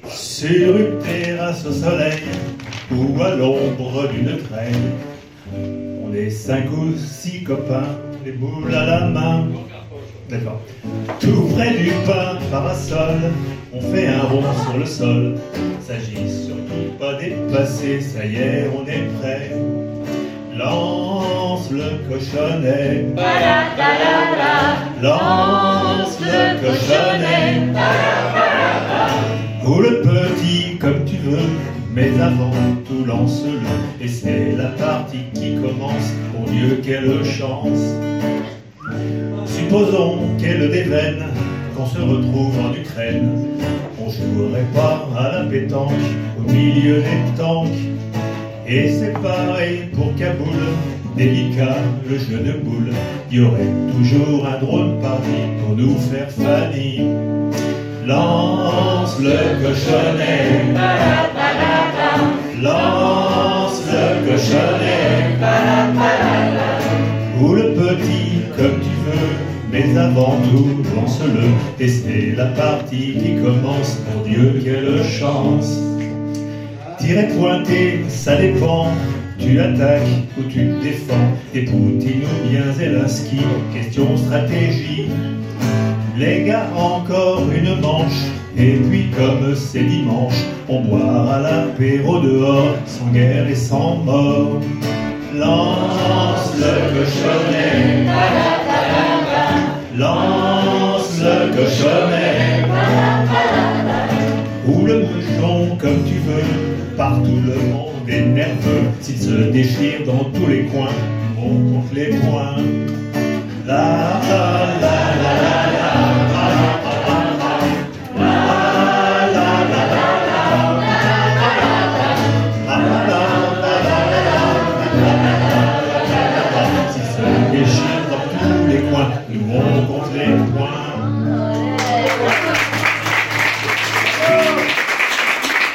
Sur une terrasse au soleil ou à l'ombre d'une treille, on est 5 ou 6 copains, les boules à la main. D'accord. Tout près du pain parasol, on fait un rond sur le sol. S'agit surtout pas dépasser, ça y est, on est prêt. Lance le cochonnet, lance le cochonnet, ou le petit comme tu veux, mais avant tout lance-le. Et c'est la partie qui commence, mon Dieu quelle chance. Supposons qu'elle déveine, qu'on se retrouve en Ukraine. On jouerait pas à la pétanque au milieu des tanks. Et c'est pareil pour Kaboul, délicat le jeu de boules. Il y aurait toujours un drone parti pour nous faire Fanny. Lance le cochonnet, lance le cochonnet, ou le petit comme tu veux, mais avant tout lance-le. Et c'est la partie qui commence, mon Dieu quelle chance. Tirer pointé, ça dépend, tu attaques ou tu te défends. Des Poutine ou bien Zelensky, question stratégie. Les gars, encore une manche, et puis comme c'est dimanche, on boira à l'apéro dehors, sans guerre et sans mort. Lance le cochonnet, lance le cochonnet, ou le mouton comme tu veux, partout le monde est nerveux. S'il se déchire dans tous les coins, on compte les points. La